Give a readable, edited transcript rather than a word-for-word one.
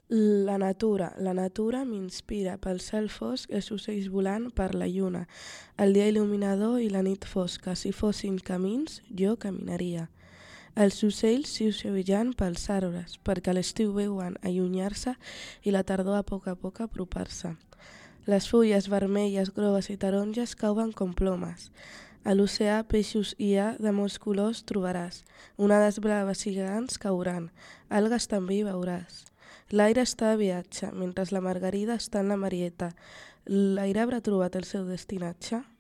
La natura m'inspira pel cel fosc, els ocells volant per la lluna, el dia il·luminador i la nit fosca. Si fossin camins, jo caminaria. Els ocells xiuxiuejant pels arbres, perquè a l'estiu veuen allunyar-se i la tardor a poc apropar-se. Les fulles vermelles, grogues i taronges cauen com plomes. A l'oceà peixos hi ha de molts colors trobaràs. Onades blaves i gegants cauran, algues també hi veuràs. L'aire està de viatge, mentre la margarida està en la Marieta. L'aire haurà trobat el seu destinatge?